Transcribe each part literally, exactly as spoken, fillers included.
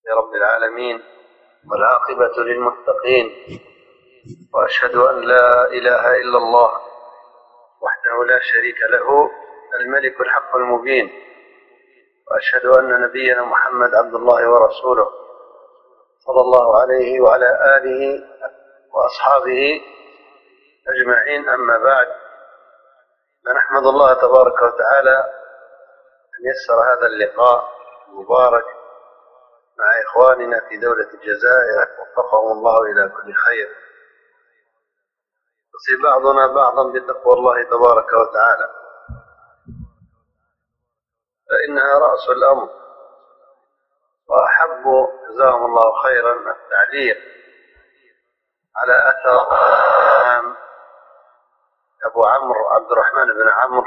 لرب العالمين، والعاقبة للمتقين، وأشهد أن لا إله إلا الله وحده لا شريك له الملك الحق المبين، وأشهد أن نبينا محمد عبد الله ورسوله صلى الله عليه وعلى آله وأصحابه أجمعين. أما بعد، فنحمد الله تبارك وتعالى أن يسر هذا اللقاء المبارك مع إخواننا في دولة الجزائر، وفقهم الله إلى كل خير. يوصي بعضنا بعضا بتقوى الله تبارك وتعالى، فإنها رأس الأمر. وأحب جزاهم الله خيرا التعليق على أثر الإمام أبو عمرو عبد الرحمن بن عمرو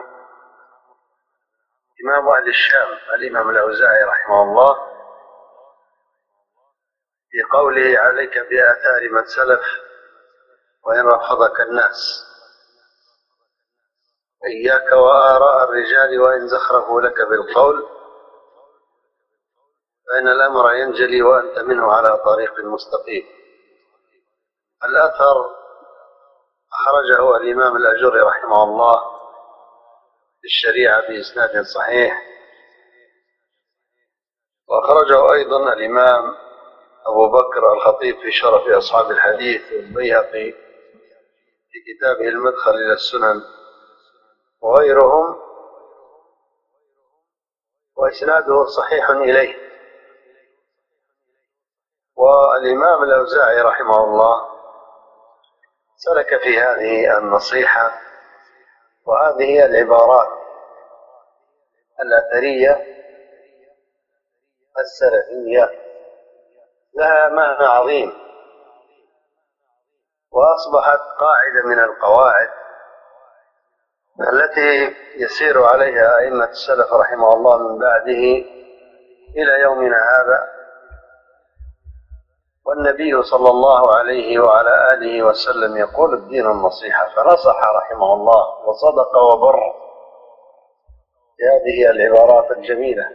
إمام أهل الشام الإمام الأوزاعي رحمه الله في قوله: عليك بآثار من سلف وإن رفضك الناس، إياك وآراء الرجال وإن زخرفوا لك بالقول، فإن الأمر ينجلي وأنت منه على طريق مستقيم. الأثر أخرجه الإمام الأجري رحمه الله في الشريعة بإسناد صحيح، وأخرجه أيضا الإمام أبو بكر الخطيب في شرف أصحاب الحديث، والبيهقي في كتابه المدخل إلى السنن، وغيرهم، وإسناده صحيح إليه. والإمام الأوزاعي رحمه الله سلك في هذه النصيحة، وهذه هي العبارات الأثرية السلفية، لها معنى عظيم، وأصبحت قاعدة من القواعد التي يسير عليها أئمة السلف رحمه الله من بعده إلى يومنا هذا. والنبي صلى الله عليه وعلى آله وسلم يقول: الدين النصيحة، فنصح رحمه الله وصدق وبر بهذه العبارات الجميلة،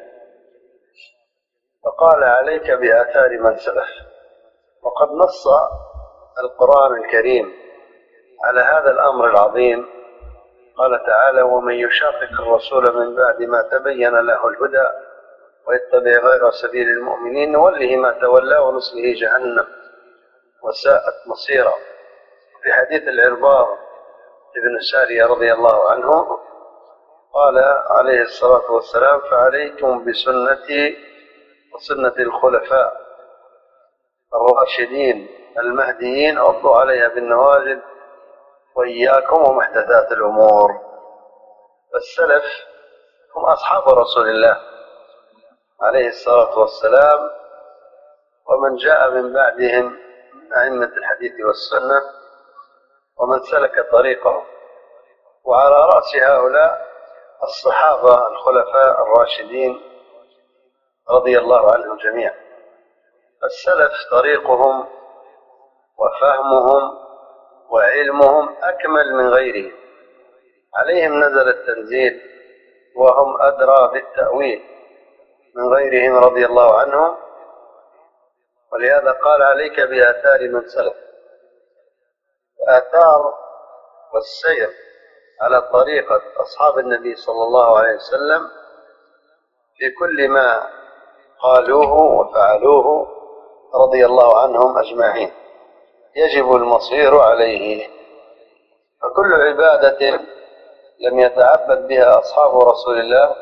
فقال: عليك بآثار من سلف. وقد نص القرآن الكريم على هذا الأمر العظيم، قال تعالى: ومن يشاقق الرسول من بعد ما تبين له الهدى ويتبع غير سبيل المؤمنين نوله ما تولى ونصله جهنم وساءت مصيرا. في حديث العرباض ابن سارية رضي الله عنه قال عليه الصلاة والسلام: فعليكم بسنتي وسنة الخلفاء الراشدين المهديين، عضوا عليها بالنواجذ، وإياكم ومحدثات الأمور. فالسلف هم أصحاب رسول الله عليه الصلاة والسلام، ومن جاء من بعدهم من أئمة الحديث والسنة، ومن سلك طريقهم. وعلى رأس هؤلاء الصحابة الخلفاء الراشدين رضي الله عنهم جميعا. السلف طريقهم وفهمهم وعلمهم أكمل من غيرهم، عليهم نزل التنزيل، وهم أدرى بالتأويل من غيرهم رضي الله عنهم. ولهذا قال: عليك بآثار من سلف. آثار والسير على طريقة أصحاب النبي صلى الله عليه وسلم في كل ما قالوه وفعلوه رضي الله عنهم أجمعين، يجب المصير عليه. فكل عبادة لم يتعبد بها أصحاب رسول الله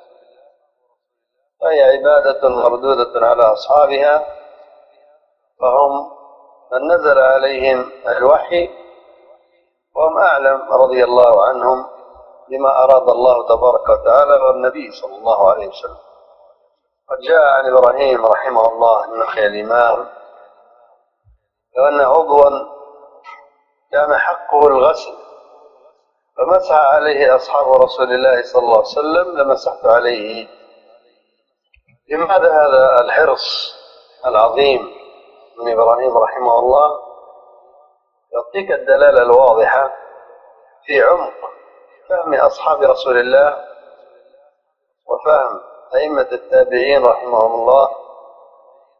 فهي عبادة مردودة على أصحابها، فهم من نزل عليهم الوحي، وهم أعلم رضي الله عنهم بما أراد الله تبارك وتعالى والنبي صلى الله عليه وسلم. قد جاء عن إبراهيم رحمه الله النخعي الإمام لو أن عضوا كان حقه الغسل فمسح عليه أصحاب رسول الله صلى الله عليه وسلم لمسحت عليه. لماذا هذا الحرص العظيم من إبراهيم رحمه الله؟ يعطيك الدلالة الواضحة في عمق فهم أصحاب رسول الله وفهم أئمة التابعين رحمهم الله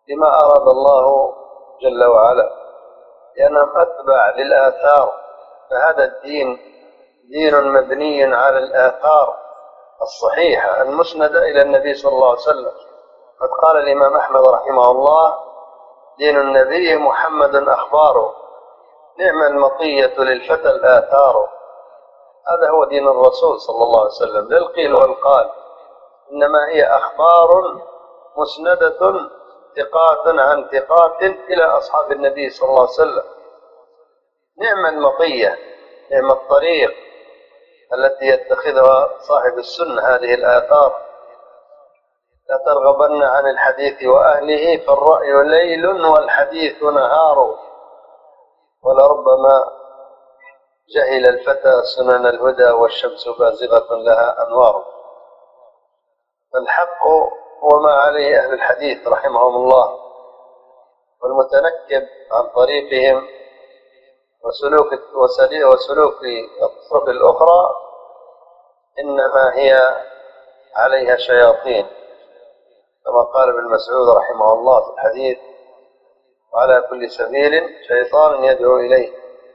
لما أراد الله جل وعلا، لأنهم أتبع للآثار. فهذا الدين دين مبني على الآثار الصحيحة المسندة إلى النبي صلى الله عليه وسلم. قد قال الإمام أحمد رحمه الله: دين النبي محمد أخباره، نعم المطية للفتى الآثار. هذا هو دين الرسول صلى الله عليه وسلم، لا القيل والقال، إنما هي أخبار مسندة ثقات عن ثقات إلى أصحاب النبي صلى الله عليه وسلم. نعم المطية، نعم الطريق التي يتخذها صاحب السنة هذه الآثار. لا ترغبن عن الحديث وأهله، فالرأي ليل والحديث نهار. ولربما جهل الفتى سنن الهدى، والشمس بازغة لها أنوار. فالحق هو ما عليه أهل الحديث رحمهم الله، والمتنكب عن طريقهم وسلوك وسلوك الطرق الأخرى إنما هي عليها شياطين، كما قال ابن مسعود رحمه الله في الحديث: وعلى كل سبيل شيطان يدعو إليه.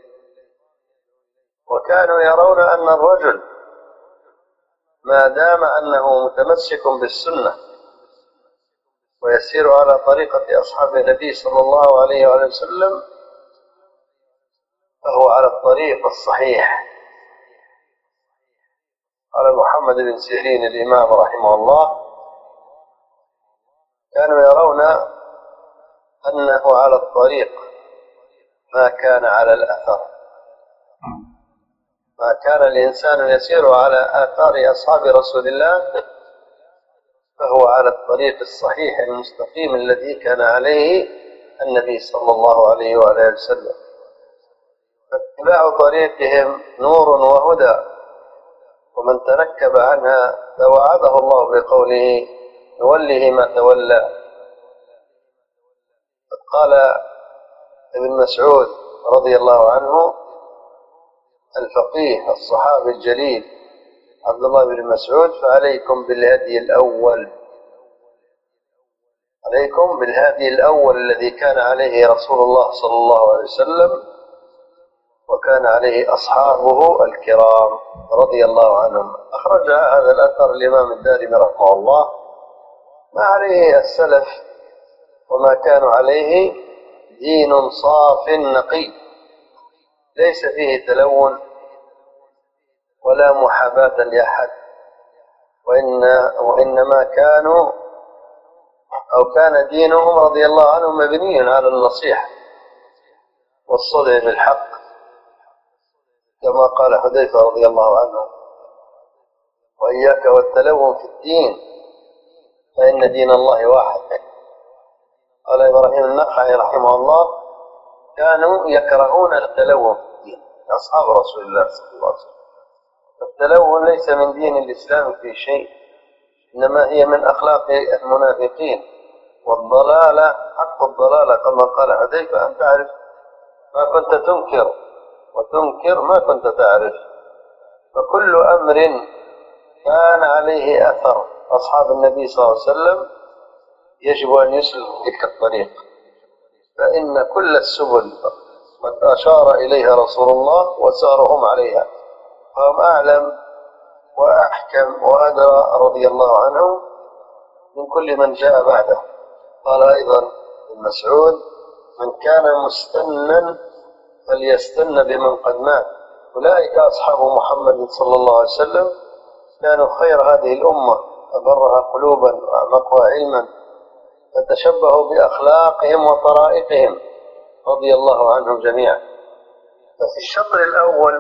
وكانوا يرون أن الرجل ما دام أنه متمسك بالسنة ويسير على طريقة أصحاب النبي صلى الله عليه وآله وسلم فهو على الطريق الصحيح. قال محمد بن سيرين الإمام رحمه الله: كانوا يرون أنه على الطريق ما كان على الأثر. ما كان الإنسان يسير على آثار أصحاب رسول الله فهو على الطريق الصحيح المستقيم الذي كان عليه النبي صلى الله عليه وآله وسلم. فاتباع طريقهم نور وهدى، ومن تنكب عنها فوعده الله بقوله: نوله ما تولى. قال ابن مسعود رضي الله عنه الفقيه الصحابي الجليل عبد الله بن مسعود: فعليكم بالهدي الأول، عليكم بالهدي الأول الذي كان عليه رسول الله صلى الله عليه وسلم وكان عليه أصحابه الكرام رضي الله عنهم. أخرج هذا الأثر الإمام الدارمي رحمه الله: ما عليه السلف وما كانوا عليه دين صاف نقي، ليس فيه تلون ولا محاباة لأحد، وإن وإنما كانوا أو كان دينهم رضي الله عنهم مبني على النصيحة والصدع بالحق، كما قال حذيفة رضي الله عنه: وإياك والتلون في الدين فإن دين الله واحد. قال إبراهيم النخعي رحمه الله: كانوا يكرهون التلون في الدين أصحاب رسول الله صلى الله عليه وسلم. التلون ليس من دين الإسلام في شيء، إنما هي من أخلاق المنافقين، والضلالة حق الضلالة كما قال حذيفة: أن تعرف ما كنت تنكر وتنكر ما كنت تعرف. فكل أمر كان عليه أثر أصحاب النبي صلى الله عليه وسلم يجب أن يسلك تلك الطريق، فإن كل السبل قد أشار إليها رسول الله وسارهم عليها، فهم أعلم وأحكم وأدرى رضي الله عنه من كل من جاء بعده. قال أيضا ابن مسعود: من كان مستنا فليستن بمن قد مات. أولئك أصحاب محمد صلى الله عليه وسلم كانوا خير هذه الأمة، أبرها قلوبا وأعمقها علما، فتشبهوا بأخلاقهم وطرائقهم رضي الله عنهم جميعا. ففي الشطر الأول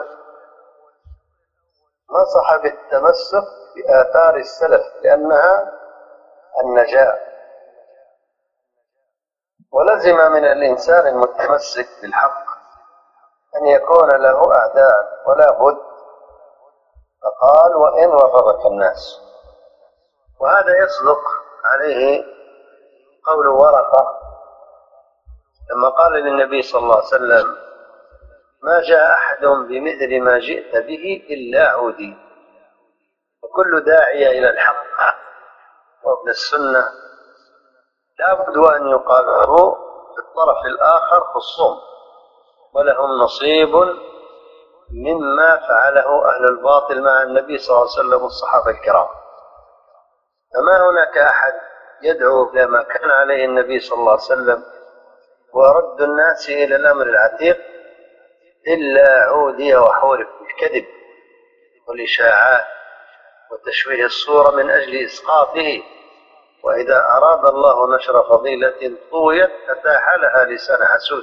نصح بالتمسك بآثار السلف لأنها النجاة، ولزم من الإنسان المتمسك بالحق أن يكون له أعداء ولا بد، فقال: وإن رفضك الناس. وهذا يصدق عليه قول ورقة لما قال للنبي صلى الله عليه وسلم: ما جاء أحد بمثل ما جئت به إلا عودي. وكل داعية إلى الحق وابن السنة لا بد أن يقابلوا في الطرف الآخر في الصوم، ولهم نصيب مما فعله أهل الباطل مع النبي صلى الله عليه وسلم والصحابة الكرام. فما هناك أحد يدعو إلى ما كان عليه النبي صلى الله عليه وسلم ورد الناس إلى الأمر العتيق إلا عودي وحورب بالكذب والإشاعات وتشويه الصورة من أجل إسقاطه. وإذا أراد الله نشر فضيلة طويت أتاح لها لسان حسود.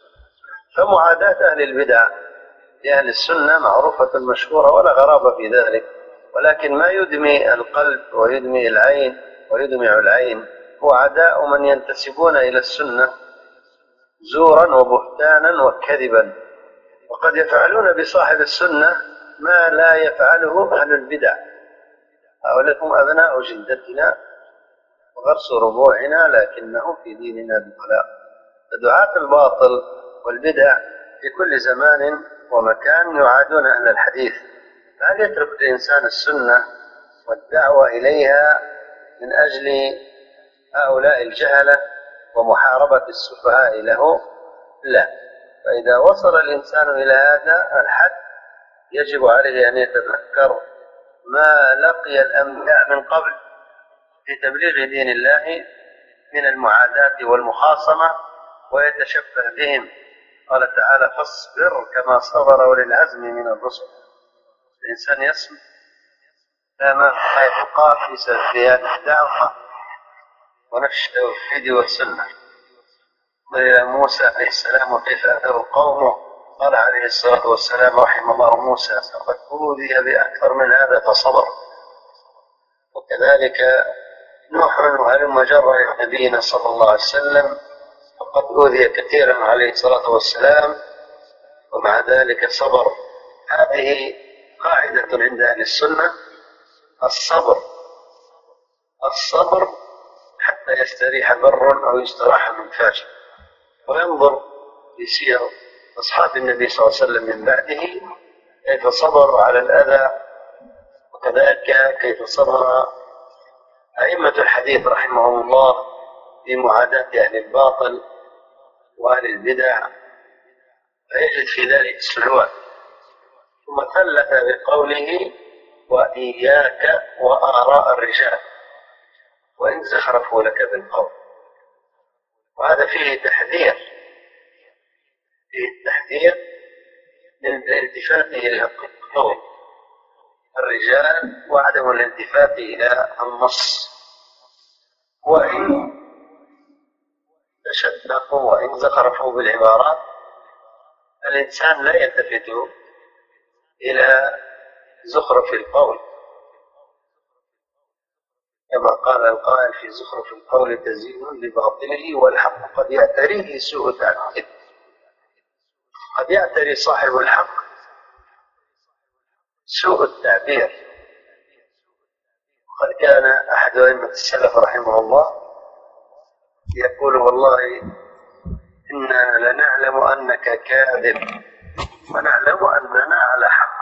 فمعاداة أهل البدع لأهل السنة معروفة مشهورة ولا غرابة في ذلك، ولكن ما يدمي القلب ويدمي العين ويدمع العين هو عداء من ينتسبون إلى السنة زورا وبهتانا وكذبا، وقد يفعلون بصاحب السنة ما لا يفعله أهل البدع. هؤلاء هم أبناء جلدتنا وغرس ربوعنا، لكنهم في ديننا بطلاء. فدعاة الباطل والبدع في كل زمان ومكان يعادون أهل الحديث، فهل يترك الإنسان السنة والدعوة إليها من أجل هؤلاء الجهلة ومحاربة السفهاء له؟ لا. فإذا وصل الإنسان إلى هذا الحد يجب عليه أن يتذكر ما لقي الأنبياء من قبل في تبليغ دين الله من المعاداة والمخاصمة ويتشبه بهم. قال تعالى: فاصبر كما صبر أولي العزم من الرسل. الإنسان يصبر لما يبقى في سلسلة الدعوة ونفس التوحيد والسنة. قيل موسى عليه السلام: وكيف أتاه قومه؟ قال عليه الصلاة والسلام رحم الله موسى: فقد أوذي بأكثر من هذا فصبر. وكذلك نوح وهلم جرى نبينا صلى الله عليه وسلم فقد أوذي كثيرا عليه الصلاة والسلام ومع ذلك صبر. هذه قاعدة عند أهل السنة: الصبر الصبر حتى يستريح بر أو يستراح من فاجر. وينظر في سير أصحاب النبي صلى الله عليه وسلم من بعده كيف صبر على الأذى، وكذلك كيف صبر أئمة الحديث رحمهم الله في معاداة أهل الباطل وأهل البدع، فيجد في ذلك سلوات. ثم ثلث بقوله: وإياك وآراء الرجال وإن زخرفوا لك بالقول. وهذا فيه تحذير فيه التحذير من الالتفات إلى قول الرجال وعدم الالتفات إلى النص. وإن تشدقوا وإن زخرفوا بالعبارات، الإنسان لا يلتفت إلى زخرف القول، كما قال القائل: في زخرف القول تزيين لباطله والحق قد يعتريه سوء تعبير. قد يعتري صاحب الحق سوء التعبير. قد كان أحد أئمة السلف رحمه الله يقول: والله إنا لنعلم أنك كاذب ونعلم أننا على حق.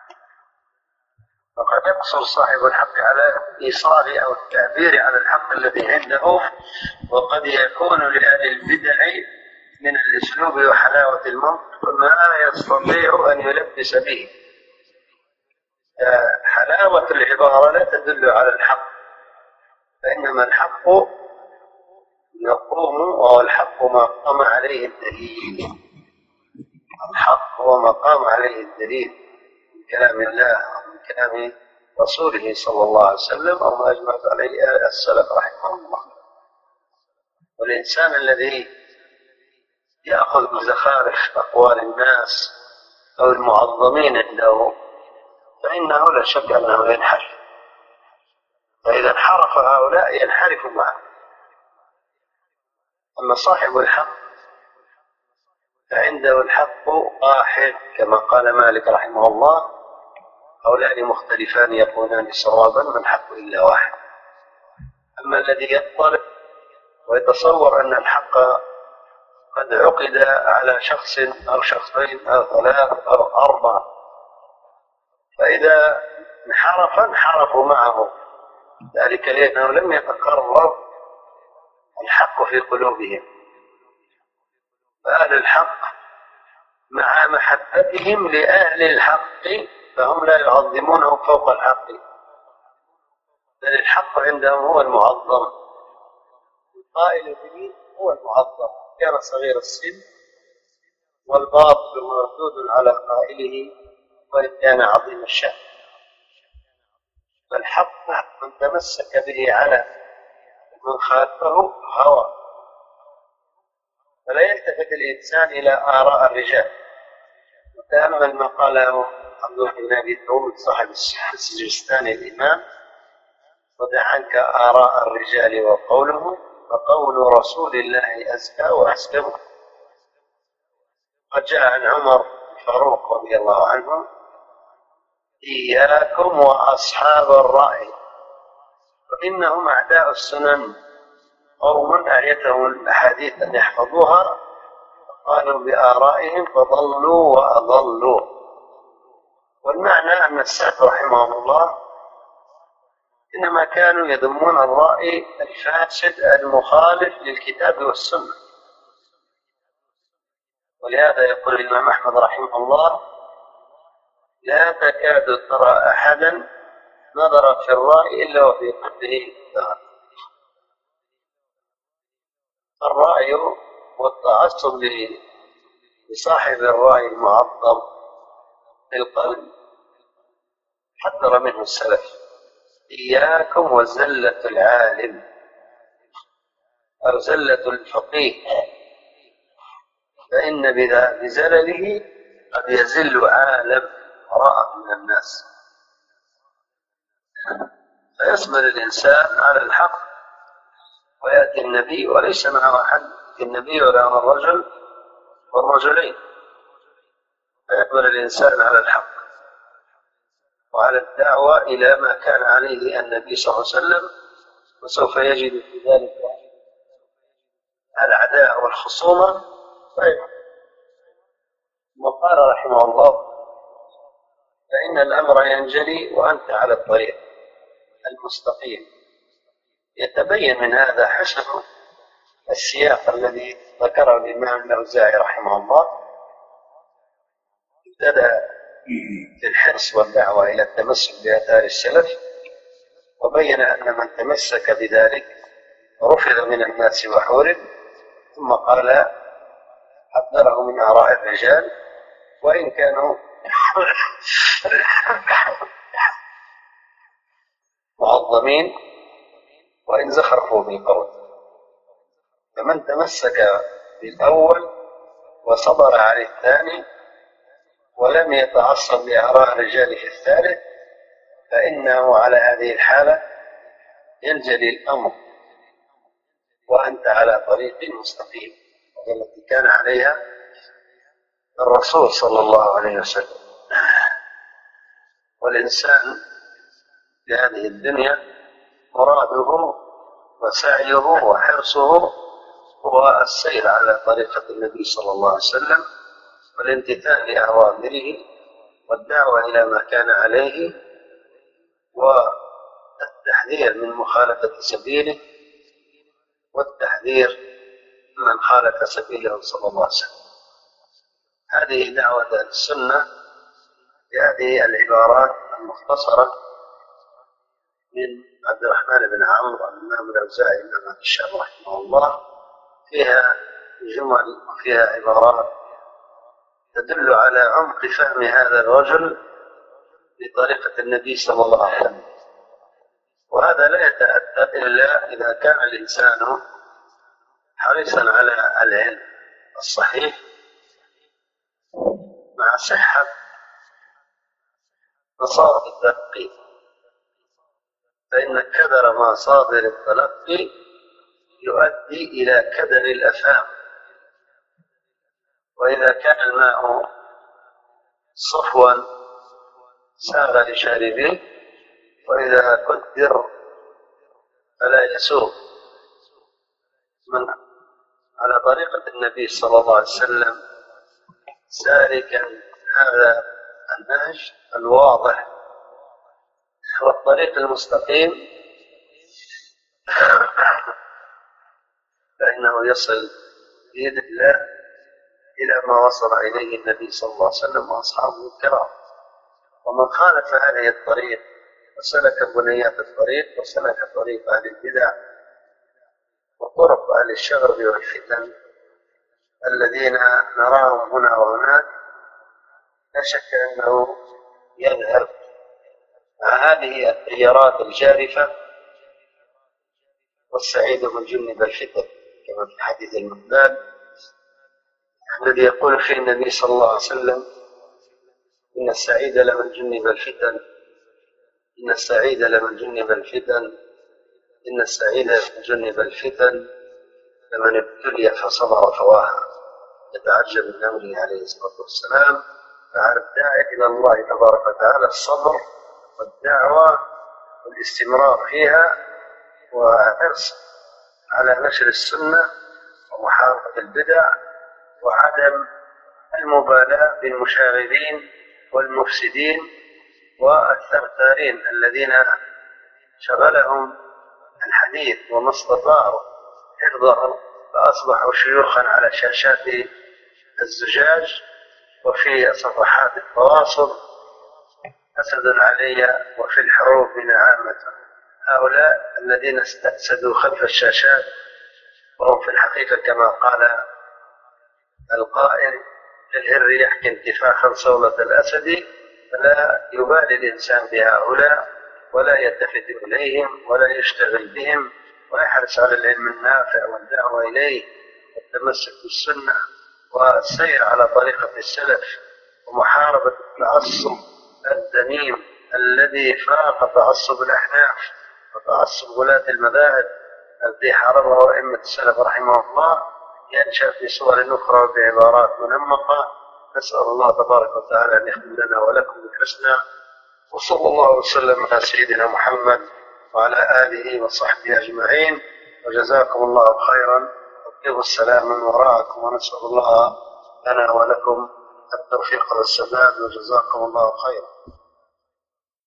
فقد يقصر صاحب الحق على إيصال أو التعبير على الحق الذي عنده، وقد يكون لأهل البدع من الأسلوب وحلاوة المنطق ما يستطيع أن يلبس به. حلاوة العبارة لا تدل على الحق، فإنما الحق يقوم، وهو الحق ما قام عليه الدليل. الحق هو ما قام عليه الدليل من كلام الله ومن كلام رسوله صلى الله عليه وسلم أو ما أجمعت عليه السلف رحمه الله. والإنسان الذي يأخذ بزخارف أقوال الناس أو المعظمين عنده فإنه لا شك أنه ينحرف، فإذا انحرف هؤلاء ينحرف معه. أما صاحب الحق فعنده الحق واحد، كما قال مالك رحمه الله: هؤلاء مختلفان يكونان صوابا ما الحق إلا واحد. أما الذي يطلب ويتصور أن الحق قد عقد على شخص أو شخصين أو ثلاث أو أربع، فإذا انحرف انحرفوا معه، ذلك لأنه لم يتقرر الحق في قلوبهم. فأهل الحق مع محبتهم لأهل الحق فهم لا يعظمونهم فوق الحق، بل الحق عندهم هو المعظم، القائل به هو المعظم كان صغير السن، والباطل مردود على قائله وإن كان عظيم الشأن. فالحق من تمسك به على من خالفه هوى. فلا يلتفت الإنسان إلى آراء الرجال. وتأمل ما قاله عبد الله بن أبي داود صاحب السجستاني الإمام: ودع عنك آراء الرجال وقوله، فقول رسول الله أزكى وأسلم. قد جاء عن عمر الفاروق رضي الله عنه: إياكم وأصحاب الرأي فإنهم أعداء السنن، قوم أعيتهم الأحاديث أن يحفظوها قالوا بآرائهم فضلوا وأضلوا. والمعنى أن السلف رحمهم الله إنما كانوا يذمون الرأي الفاسد المخالف للكتاب والسنة. ولهذا يقول الإمام أحمد رحمه الله: لا تكاد ترى أحدا نظر في الرأي إلا وفي قلبه دار. الرأي والتعصب لصاحب الرأي المعظم في القلب حذر منه السلف: إياكم وزلة العالم أو زلة الفقيه، فإن بزلله قد يزل عالم وراء من الناس. فيصبر الإنسان على الحق ويأتي النبي وليس معه أحد، النبي ولا الرجل والرجلين، فيقبل الإنسان على الحق وعلى الدعوة إلى ما كان عليه النبي صلى الله عليه وسلم، وسوف يجد في ذلك العداء والخصومة. طيب، وقال رحمه الله: فإن الأمر ينجلي وأنت على الطريق المستقيم. يتبين من هذا حسن السياق الذي ذكره الإمام الأوزاعي رحمه الله. ابتدأ في الحرص والدعوة إلى التمسك بآثار السلف، وبين أن من تمسك بذلك رفض من الناس وحورب، ثم قال حذره من آراء الرجال وإن كانوا معظمين وإن زخرفوا بالقول. فمن تمسك بالأول وصبر على الثاني ولم يتعصب لآراء الرجال في الثالث، فإنه على هذه الحالة ينجلي الأمر وأنت على طريق مستقيم، التي كان عليها الرسول صلى الله عليه وسلم. والإنسان في هذه الدنيا مراده وسعيه وحرصه هو السير على طريقة النبي صلى الله عليه وسلم والامتثال لأوامره والدعوة إلى ما كان عليه والتحذير من مخالفة سبيله والتحذير من خالف سبيله صلى الله عليه وسلم. هذه دعوة السنة بهذه العبارات المختصرة من عبد الرحمن بن عمرو الإمام الأوزاعي الإمام الشافعي رحمه الله. فيها جمل وفيها عبارات تدل على عمق فهم هذا الرجل بطريقة النبي صلى الله عليه وسلم. وهذا لا يتأتى إلا إذا كان الإنسان حريصا على العلم الصحيح مع صحة مصادر التلقي، فإن كدر مصادر التلقي يؤدي إلى كدر الأفهام. وإذا كان الماء صفوا ساغ لشاربيه، وإذا قدر فلا يسوغ. من على طريقة النبي صلى الله عليه وسلم سالكا هذا النهج الواضح والطريق المستقيم أنه يصل بإذن الله إلى ما وصل إليه النبي صلى الله عليه وسلم وأصحابه الكرام. ومن خالف هذه الطريق وسلك بنيات الطريق وسلك طريق أهل البدع وطرق أهل الشغب والفتن الذين نراهم هنا وهناك، لا شك أنه يذهب مع هذه التيارات الجارفة، والسعيد من جنب الفتن، كما في حديث المقداد الذي يقول فيه النبي صلى الله عليه وسلم: إن السعيد لمن جنب الفتن، إن السعيد لمن جنب الفتن، إن السعيد لمن جنب الفتن، لمن ابتلي فصبر فواها. يتعجب من أمره عليه الصلاة والسلام. فعلى الداعي إلى الله تبارك وتعالى الصبر والدعوة والاستمرار فيها، وحرص على نشر السنة ومحاربة البدع، وعدم المبالاة بالمشاغبين والمفسدين والثرثارين الذين شغلهم الحديث وما استطاعوا حفظه، فأصبحوا شيوخا على شاشات الزجاج وفي صفحات التواصل أسد علي وفي الحروب عامة. هؤلاء الذين استأسدوا خلف الشاشات وهم في الحقيقة كما قال القائل: للهر يحكي انتفاخا صولة الأسد. فلا يبالي الإنسان بهؤلاء ولا يلتفت إليهم ولا يشتغل بهم، ويحرص على العلم النافع والدعوة إليه والتمسك بالسنة والسير على طريقة السلف ومحاربة التعصب الذميم الذي فاق تعصب الأحناف وتعصب ولاة المذاهب الذي حاربه أئمة السلف رحمه الله، ينشأ في صور أخرى وبعبارات منمقة. نسأل الله تبارك وتعالى أن يختم لنا ولكم بالحسنى، وصلى الله وسلم على سيدنا محمد وعلى آله وصحبه أجمعين، وجزاكم الله خيرا. أطيب السلام من وراءكم، ونسأل الله لنا ولكم التوفيق والسداد، وجزاكم الله خيرا.